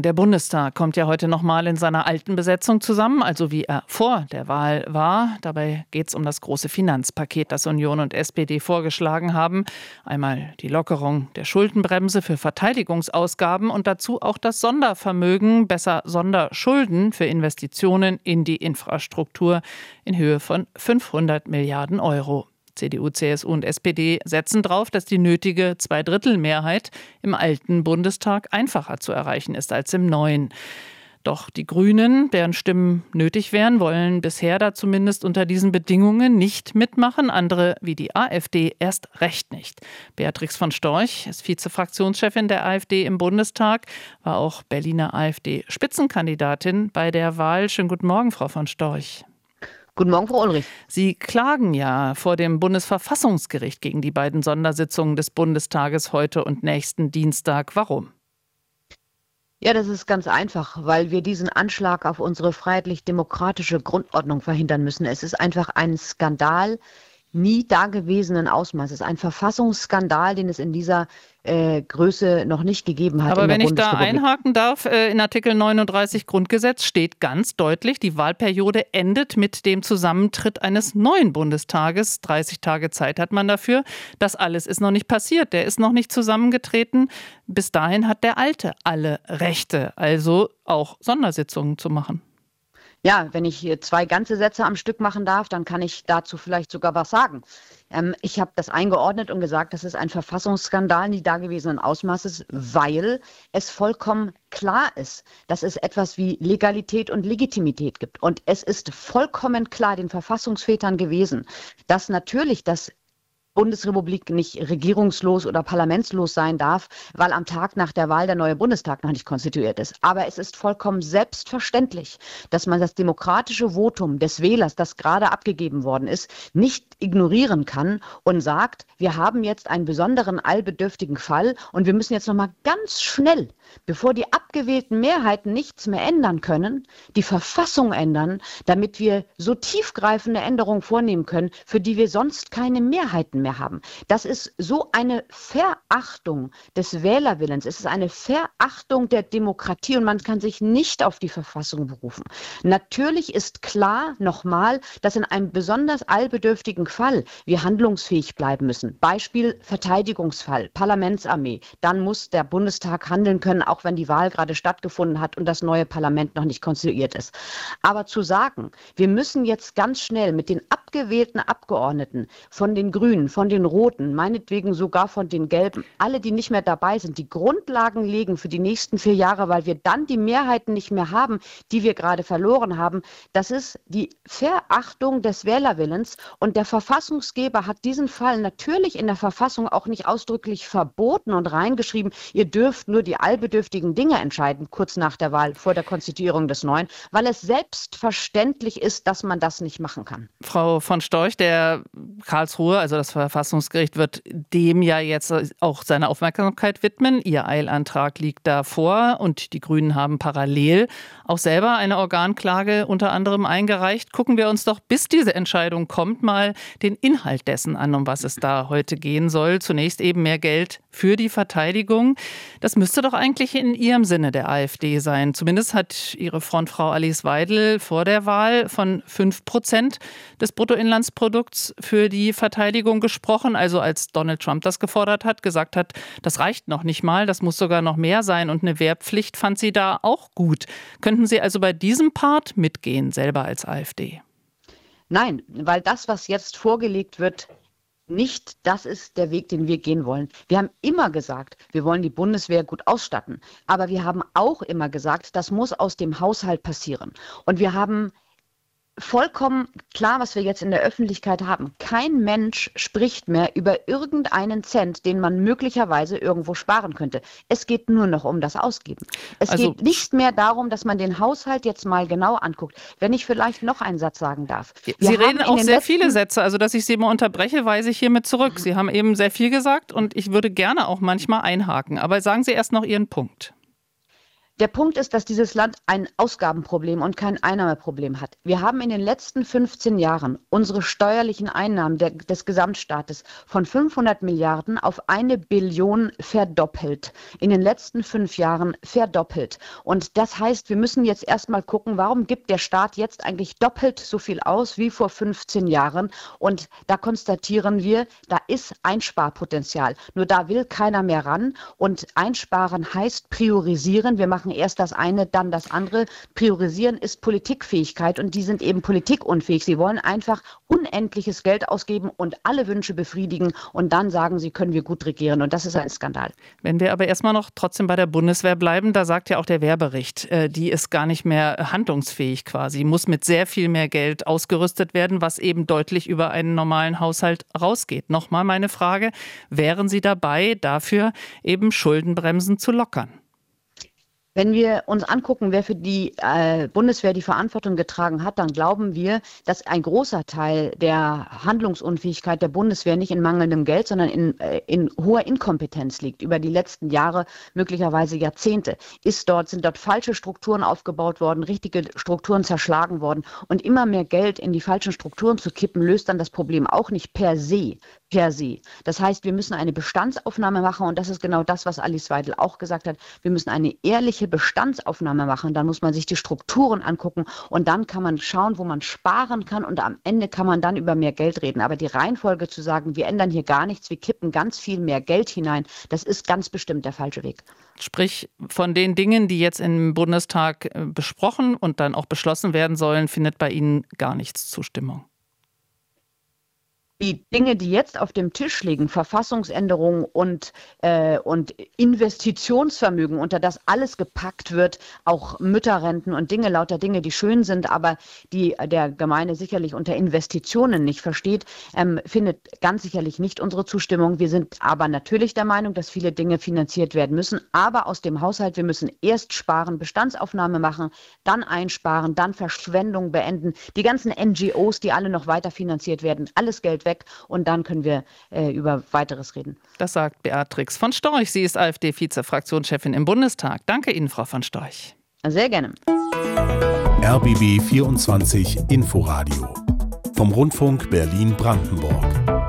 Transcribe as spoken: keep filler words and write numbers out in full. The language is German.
Der Bundestag kommt ja heute nochmal in seiner alten Besetzung zusammen, also wie er vor der Wahl war. Dabei geht es um das große Finanzpaket, das Union und S P D vorgeschlagen haben. Einmal die Lockerung der Schuldenbremse für Verteidigungsausgaben und dazu auch das Sondervermögen, besser Sonderschulden für Investitionen in die Infrastruktur in Höhe von fünfhundert Milliarden Euro. C D U, C S U und S P D setzen darauf, dass die nötige Zweidrittelmehrheit im alten Bundestag einfacher zu erreichen ist als im neuen. Doch die Grünen, deren Stimmen nötig wären, wollen bisher da zumindest unter diesen Bedingungen nicht mitmachen. Andere wie die AfD erst recht nicht. Beatrix von Storch ist Vizefraktionschefin der AfD im Bundestag, war auch Berliner AfD-Spitzenkandidatin bei der Wahl. Schönen guten Morgen, Frau von Storch. Guten Morgen, Frau Ulrich. Sie klagen ja vor dem Bundesverfassungsgericht gegen die beiden Sondersitzungen des Bundestages heute und nächsten Dienstag. Warum? Ja, das ist ganz einfach, weil wir diesen Anschlag auf unsere freiheitlich-demokratische Grundordnung verhindern müssen. Es ist einfach ein Skandal nie dagewesenen Ausmaßes. Ein Verfassungsskandal, den es in dieser äh, Größe noch nicht gegeben hat. Aber in der wenn ich da Bundesrepublik. einhaken darf, äh, in Artikel neununddreißig Grundgesetz steht ganz deutlich, die Wahlperiode endet mit dem Zusammentritt eines neuen Bundestages. dreißig Tage Zeit hat man dafür. Das alles ist noch nicht passiert. Der ist noch nicht zusammengetreten. Bis dahin hat der Alte alle Rechte, also auch Sondersitzungen zu machen. Ja, wenn ich hier zwei ganze Sätze am Stück machen darf, dann kann ich dazu vielleicht sogar was sagen. Ähm, ich habe das eingeordnet und gesagt, das ist ein Verfassungsskandal nie dagewesenen Ausmaßes, weil es vollkommen klar ist, dass es etwas wie Legalität und Legitimität gibt. Und es ist vollkommen klar den Verfassungsvätern gewesen, dass natürlich das Bundesrepublik nicht regierungslos oder parlamentslos sein darf, weil am Tag nach der Wahl der neue Bundestag noch nicht konstituiert ist. Aber es ist vollkommen selbstverständlich, dass man das demokratische Votum des Wählers, das gerade abgegeben worden ist, nicht ignorieren kann und sagt, wir haben jetzt einen besonderen eilbedürftigen Fall und wir müssen jetzt noch mal ganz schnell, bevor die abgewählten Mehrheiten nichts mehr ändern können, die Verfassung ändern, damit wir so tiefgreifende Änderungen vornehmen können, für die wir sonst keine Mehrheiten mehr haben. Das ist so eine Verachtung des Wählerwillens. Es ist eine Verachtung der Demokratie und man kann sich nicht auf die Verfassung berufen. Natürlich ist klar, nochmal, dass in einem besonders eilbedürftigen Fall wir handlungsfähig bleiben müssen. Beispiel Verteidigungsfall, Parlamentsarmee. Dann muss der Bundestag handeln können, auch wenn die Wahl gerade stattgefunden hat und das neue Parlament noch nicht konstituiert ist. Aber zu sagen, wir müssen jetzt ganz schnell mit den abgewählten Abgeordneten von den Grünen, von den Roten, meinetwegen sogar von den Gelben, alle, die nicht mehr dabei sind, die Grundlagen legen für die nächsten vier Jahre, weil wir dann die Mehrheiten nicht mehr haben, die wir gerade verloren haben. Das ist die Verachtung des Wählerwillens und der Verfassungsgeber hat diesen Fall natürlich in der Verfassung auch nicht ausdrücklich verboten und reingeschrieben, ihr dürft nur die allbedürftigen Dinge entscheiden, kurz nach der Wahl, vor der Konstituierung des Neuen, weil es selbstverständlich ist, dass man das nicht machen kann. Frau von Storch, der Karlsruhe, also das Verfassungsgericht, wird dem ja jetzt auch seine Aufmerksamkeit widmen. Ihr Eilantrag liegt da vor und die Grünen haben parallel auch selber eine Organklage unter anderem eingereicht. Gucken wir uns doch, bis diese Entscheidung kommt, mal den Inhalt dessen an, um was es da heute gehen soll. Zunächst eben mehr Geld für die Verteidigung. Das müsste doch eigentlich in ihrem Sinne der AfD sein. Zumindest hat ihre Frontfrau Alice Weidel vor der Wahl von fünf Prozent des Bruttoinlandsprodukts für die Verteidigung gesprochen. Also als Donald Trump das gefordert hat, gesagt hat, das reicht noch nicht mal, das muss sogar noch mehr sein. Und eine Wehrpflicht fand sie da auch gut. Könnten Sie also bei diesem Part mitgehen, selber als AfD? Nein, weil das, was jetzt vorgelegt wird, nicht das ist der Weg, den wir gehen wollen. Wir haben immer gesagt, wir wollen die Bundeswehr gut ausstatten. Aber wir haben auch immer gesagt, das muss aus dem Haushalt passieren. Und wir haben vollkommen klar, was wir jetzt in der Öffentlichkeit haben. Kein Mensch spricht mehr über irgendeinen Cent, den man möglicherweise irgendwo sparen könnte. Es geht nur noch um das Ausgeben. Es Also, geht nicht mehr darum, dass man den Haushalt jetzt mal genau anguckt. Wenn ich vielleicht noch einen Satz sagen darf. Wir Sie haben reden in auch den sehr letzten- viele Sätze. Also, dass ich Sie mal unterbreche, weise ich hiermit zurück. Sie haben eben sehr viel gesagt und ich würde gerne auch manchmal einhaken. Aber sagen Sie erst noch Ihren Punkt. Der Punkt ist, dass dieses Land ein Ausgabenproblem und kein Einnahmeproblem hat. Wir haben in den letzten fünfzehn Jahren unsere steuerlichen Einnahmen der, des Gesamtstaates von fünfhundert Milliarden auf eine Billion verdoppelt. In den letzten fünf Jahren verdoppelt. Und das heißt, wir müssen jetzt erstmal gucken, warum gibt der Staat jetzt eigentlich doppelt so viel aus wie vor fünfzehn Jahren? Und da konstatieren wir, da ist Einsparpotenzial. Nur da will keiner mehr ran. Und einsparen heißt priorisieren. Wir machen erst das eine, dann das andere. Priorisieren ist Politikfähigkeit und die sind eben politikunfähig. Sie wollen einfach unendliches Geld ausgeben und alle Wünsche befriedigen und dann sagen sie, können wir gut regieren und das ist ein Skandal. Wenn wir aber erstmal noch trotzdem bei der Bundeswehr bleiben, da sagt ja auch der Wehrbericht, die ist gar nicht mehr handlungsfähig quasi, muss mit sehr viel mehr Geld ausgerüstet werden, was eben deutlich über einen normalen Haushalt rausgeht. Nochmal meine Frage, wären Sie dabei, dafür eben Schuldenbremsen zu lockern? Wenn wir uns angucken, wer für die äh, Bundeswehr die Verantwortung getragen hat, dann glauben wir, dass ein großer Teil der Handlungsunfähigkeit der Bundeswehr nicht in mangelndem Geld, sondern in, äh, in hoher Inkompetenz liegt. Über die letzten Jahre, möglicherweise Jahrzehnte, ist dort, sind dort falsche Strukturen aufgebaut worden, richtige Strukturen zerschlagen worden. Und immer mehr Geld in die falschen Strukturen zu kippen, löst dann das Problem auch nicht per se. Per se. Das heißt, wir müssen eine Bestandsaufnahme machen und das ist genau das, was Alice Weidel auch gesagt hat. Wir müssen eine ehrliche Bestandsaufnahme machen. Dann muss man sich die Strukturen angucken und dann kann man schauen, wo man sparen kann und am Ende kann man dann über mehr Geld reden. Aber die Reihenfolge zu sagen, wir ändern hier gar nichts, wir kippen ganz viel mehr Geld hinein, das ist ganz bestimmt der falsche Weg. Sprich, von den Dingen, die jetzt im Bundestag besprochen und dann auch beschlossen werden sollen, findet bei Ihnen gar nichts Zustimmung? Die Dinge, die jetzt auf dem Tisch liegen, Verfassungsänderungen und, äh, und Investitionsvermögen, unter das alles gepackt wird, auch Mütterrenten und Dinge, lauter Dinge, die schön sind, aber die der Gemeine sicherlich unter Investitionen nicht versteht, ähm, findet ganz sicherlich nicht unsere Zustimmung. Wir sind aber natürlich der Meinung, dass viele Dinge finanziert werden müssen, aber aus dem Haushalt, wir müssen erst sparen, Bestandsaufnahme machen, dann einsparen, dann Verschwendung beenden, die ganzen N G Os, die alle noch weiter finanziert werden, alles Geld weg. Und dann können wir äh, über Weiteres reden. Das sagt Beatrix von Storch. Sie ist AfD-Vize-Fraktionschefin im Bundestag. Danke Ihnen, Frau von Storch. Sehr gerne. R B B vierundzwanzig Inforadio vom Rundfunk Berlin-Brandenburg.